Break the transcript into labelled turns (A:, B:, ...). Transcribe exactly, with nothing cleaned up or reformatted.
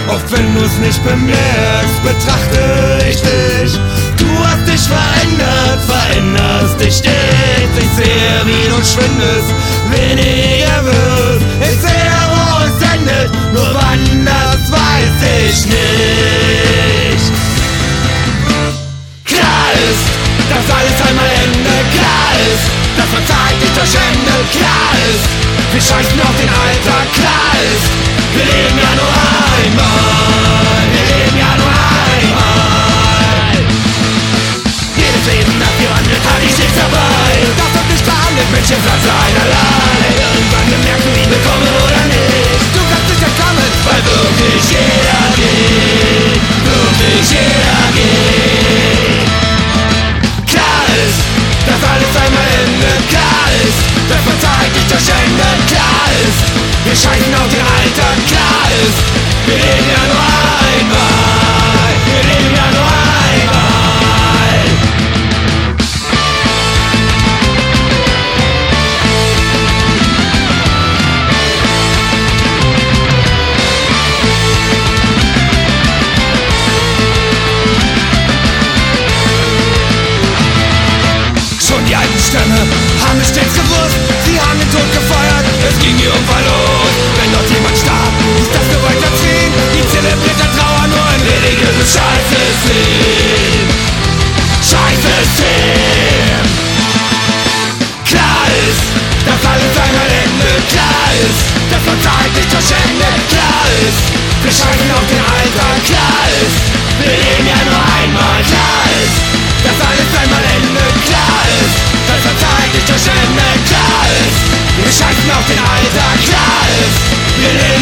A: Oft wenn du's nicht bemerkst, betrachte ich dich. Du hast dich verändert, veränderst dich stets. Ich sehe, wie du schwindest, weniger wirst. Ich sehe, wo es endet, nur wann, das weiß ich nicht. Klar ist, dass alles einmal endet. Klar ist, dass man Zeit nicht verschwendet. Klar ist, wir scheißen auf den Alltag. Klar ist, wir leben ja nur einmal. Wir leben ja nur einmal. Jedes Leben, das gewandelt hat, ich stets dabei. Das hat nicht gehandelt, Menschen sind einerlei. Irgendwann gemerkt, du ihn bekommen oder nicht. Du kannst nicht entkommen, weil wirklich jeder geht. Wirklich jeder geht. Klar ist, dass alles einmal endet. Klar ist, dass man Zeit nicht verschwendet. Klar ist, wir scheißen auf den Alltag. Klar ist, wir leben ja nur einmal. Wir leben ja nur einmal. Schon die alten Stämme haben es stets gewusst. Sie haben den Tod gefeuert, es ging irgendwann los. Wenn dort jemand starb, ist das nur weiter ziehen. Die zelebrierte Trauer nur ein religiöses Scheißsystem. Scheißsystem. Klar ist, dass alles einmal endet. Klar ist, dass man Zeit nicht verschwendet. Klar ist, wir scheißen auf den Alltag. Klar ist, wir leben ja nur einmal. Klar ist, dass alles einmal endet. Klar ist, dass man Zeit nicht verschwendet. Klar ist, wir scheißen auf den Alltag. Klar ist, wir leben